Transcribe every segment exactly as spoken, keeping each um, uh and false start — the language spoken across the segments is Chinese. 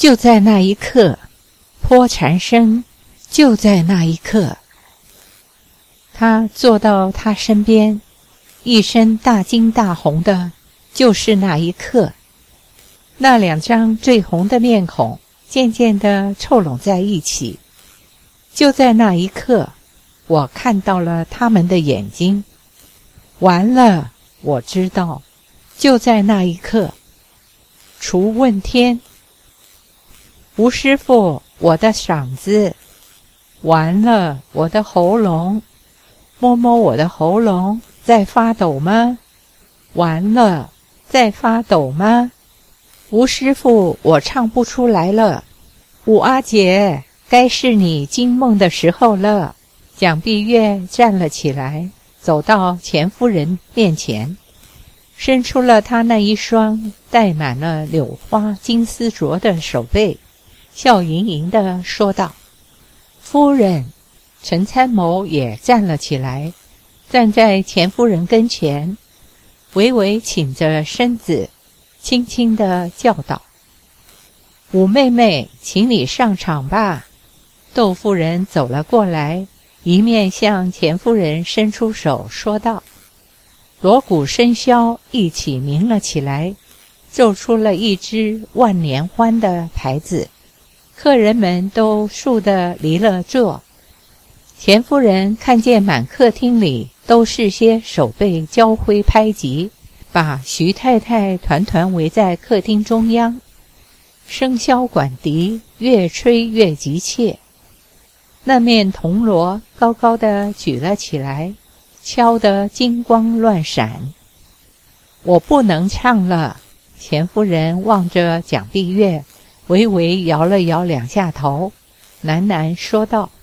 就在那一刻，泼禅生就在那一刻，他坐到他身边，一身大惊大红的，就是那一刻。那两张最红的面孔渐渐地凑拢在一起。就在那一刻，我看到了他们的眼睛。完了，我知道，就在那一刻。除问天，吴师傅，我的嗓子。完了，我的喉咙。摸摸我的喉咙，在发抖吗？完了，在发抖吗？吴师傅，我唱不出来了。五阿姐，该是你惊梦的时候了。蒋碧月站了起来，走到钱夫人面前，伸出了她那一双戴满了柳花金丝镯的手背，笑盈盈地说道：夫人。陈参谋也站了起来，站在钱夫人跟前，微微倾着身子，轻轻地叫道：五妹妹，请你上场吧。窦夫人走了过来，一面向钱夫人伸出手说道。锣鼓笙箫一起鸣了起来，奏出了一支万年欢的牌子，客人们都倏地离了座。钱夫人看见满客厅里都是些手背交挥拍击，把徐太太团团围在客厅中央，笙箫管笛越吹越急切。那面铜锣高高的举了起来，敲得金光乱闪。我不能唱了。钱夫人望着蒋碧月，微微摇了摇两下头，喃喃说道：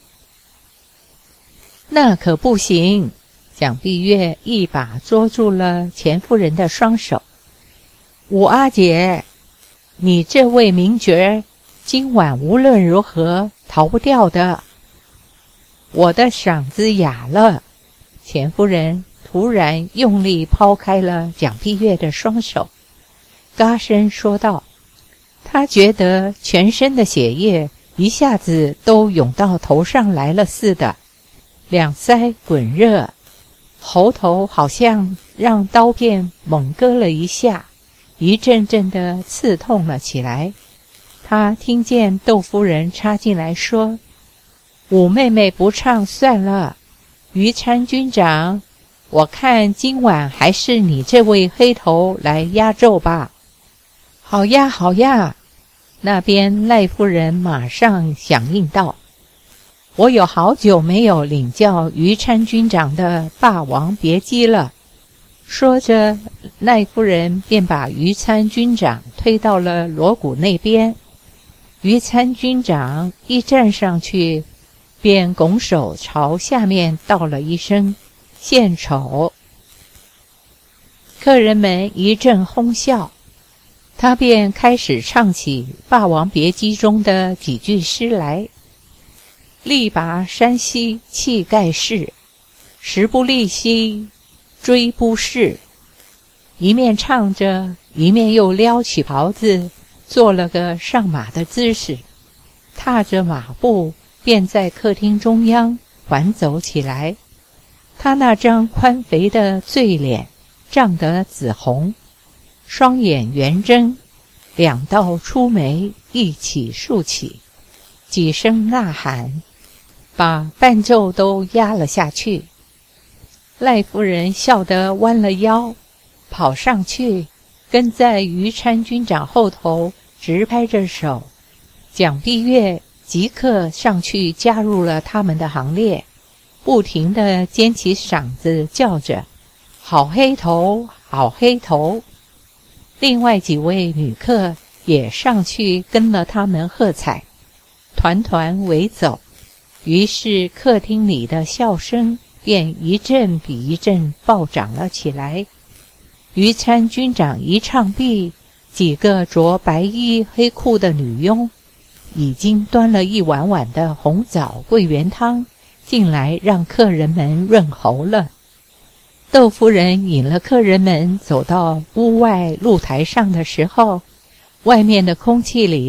那可不行。蒋碧月一把捉住了钱夫人的双手。五阿姐，你这位名角今晚无论如何逃不掉的。我的嗓子哑了。钱夫人突然用力抛开了蒋碧月的双手，嘎声说道：她觉得全身的血液一下子都涌到头上来了似的，两腮滚热，喉头好像让刀片猛割了一下，一阵阵的刺痛了起来。他听见窦夫人插进来说：五妹妹不唱算了，于参军长，我看今晚还是你这位黑头来压轴吧。好呀好呀。那边赖夫人马上响应道：我有好久没有领教于参军长的《霸王别姬》了。说着，赖夫人便把于参军长推到了锣鼓那边。于参军长一站上去，便拱手朝下面道了一声献丑。客人们一阵哄笑，他便开始唱起《霸王别姬》中的几句诗来：力拔山兮气盖世，时不利兮骓不逝。一面唱着，一面又撩起袍子，做了个上马的姿势，踏着马步便在客厅中央环走起来。他那张宽肥的醉脸涨得紫红，双眼圆睁，两道粗眉一起竖起，几声呐喊把伴奏都压了下去。赖夫人笑得弯了腰，跑上去跟在于参军长后头直拍着手。蒋碧月即刻上去加入了他们的行列，不停地尖起嗓子叫着：好黑头，好黑头。另外几位女客也上去跟了他们喝彩，团团围走。于是客厅里的笑声便一阵比一阵暴涨了起来。于参军长一唱毕，几个着白衣黑裤的女佣已经端了一碗碗的红枣桂圆汤进来，让客人们润喉了。窦夫人引了客人们走到屋外露台上的时候，外面的空气里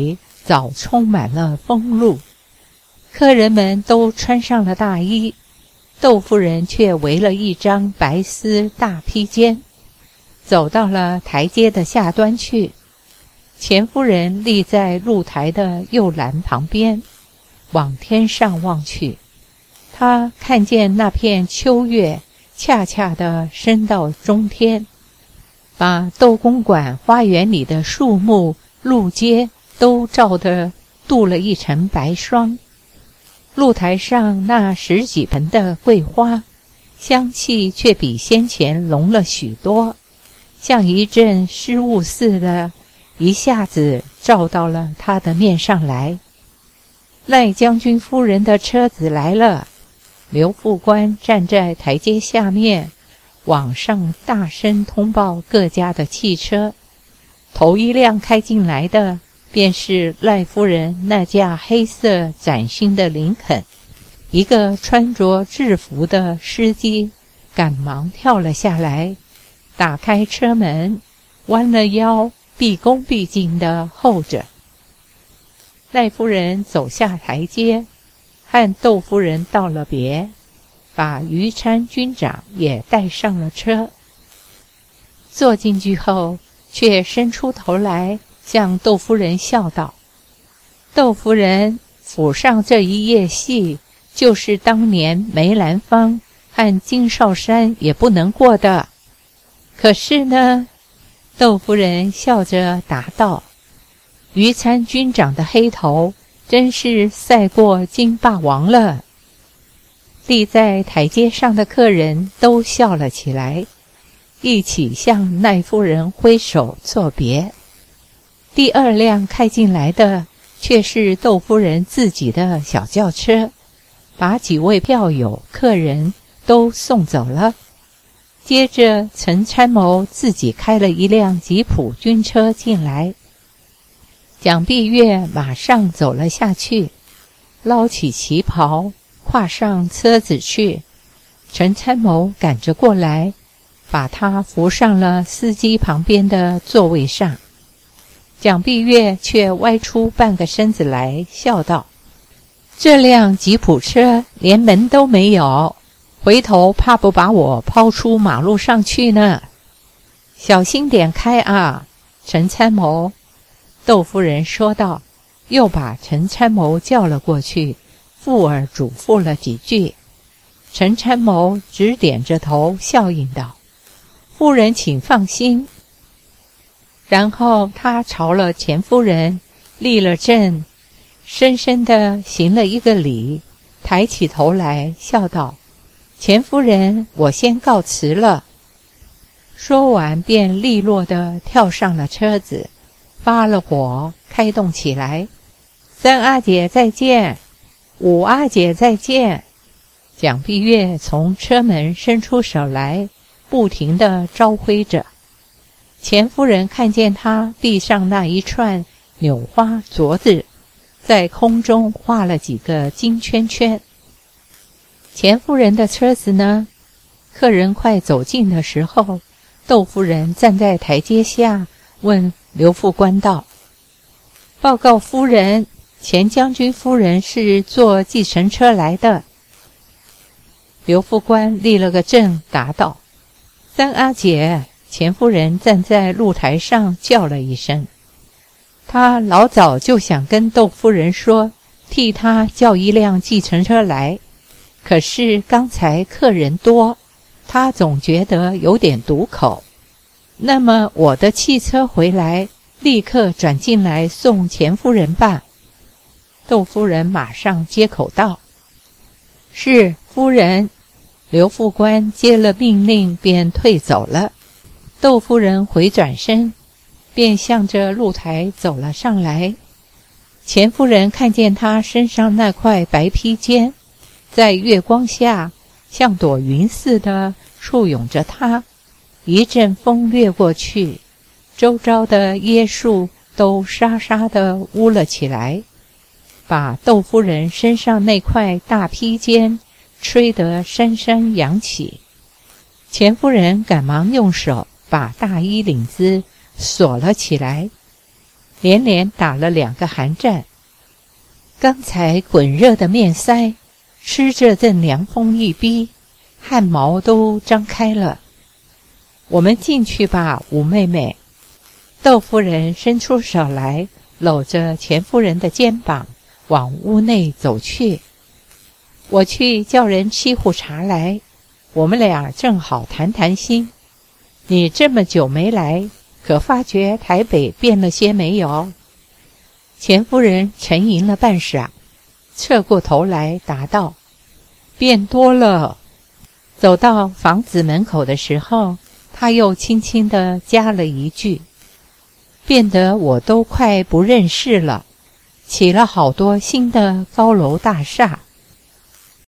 早充满了风露。客人们都穿上了大衣，窦夫人却围了一张白丝大披肩，走到了台阶的下端去。钱夫人立在露台的右栏旁边，往天上望去，她看见那片秋月恰恰地升到中天，把窦公馆花园里的树木路街都照得镀了一层白霜。露台上那十几盆的桂花，香气却比先前浓了许多，像一阵湿雾似的，一下子照到了他的面上来。赖将军夫人的车子来了，刘副官站在台阶下面，往上大声通报各家的汽车。头一辆开进来的便是赖夫人那架黑色崭新的林肯。一个穿着制服的司机赶忙跳了下来，打开车门，弯了腰，毕恭毕敬地候着。赖夫人走下台阶，和窦夫人道了别，把于参军长也带上了车。坐进去后，却伸出头来向窦夫人笑道：窦夫人，府上这一夜戏，就是当年梅兰芳和金少山也不能过的。可是呢，窦夫人笑着答道：于参军长的黑头真是赛过金霸王了。立在台阶上的客人都笑了起来，一起向赖夫人挥手作别。第二辆开进来的却是窦夫人自己的小轿车，把几位票友客人都送走了。接着陈参谋自己开了一辆吉普军车进来，蒋碧月马上走了下去，捞起旗袍跨上车子去。陈参谋赶着过来，把他扶上了司机旁边的座位上。蒋碧月却歪出半个身子来，笑道：这辆吉普车连门都没有，回头怕不把我抛出马路上去呢。小心点开啊，陈参谋。窦夫人说道，又把陈参谋叫了过去，附耳嘱咐了几句。陈参谋只点着头笑应道：夫人请放心。然后他朝了钱夫人立了正，深深地行了一个礼，抬起头来笑道：钱夫人，我先告辞了。说完便利落地跳上了车子，发了火，开动起来。三阿姐再见，五阿姐再见。蒋碧月从车门伸出手来，不停地招挥着。钱夫人看见他地上那一串纽花镯子，在空中画了几个金圈圈。钱夫人的车子呢？客人快走近的时候，窦夫人站在台阶下，问刘副官道：报告夫人，钱将军夫人是坐计程车来的。刘副官立了个正，答道：三阿姐。钱夫人站在露台上叫了一声，他老早就想跟窦夫人说，替他叫一辆计程车来，可是刚才客人多，他总觉得有点堵口。那么我的汽车回来，立刻转进来送钱夫人吧。窦夫人马上接口道：是夫人。刘副官接了命令便退走了。窦夫人回转身，便向着露台走了上来。钱夫人看见他身上那块白披肩，在月光下像朵云似的簇拥着他。一阵风掠过去，周遭的椰树都沙沙地呜了起来，把窦夫人身上那块大披肩吹得山山扬起。钱夫人赶忙用手把大衣领子锁了起来。 连连打了两个寒战。刚才滚热的面腮，吃着阵凉风一逼，汗毛都张开了。我们进去吧，吴妹妹。窦夫人伸出手来，搂着钱夫人的肩膀，往屋内走去。我去叫人沏壶茶来，我们俩正好谈谈心。你这么久没来，可发觉台北变了些没有？钱夫人沉吟了半晌，侧过头来答道：变多了。走到房子门口的时候，她又轻轻地加了一句：变得我都快不认识了，起了好多新的高楼大厦。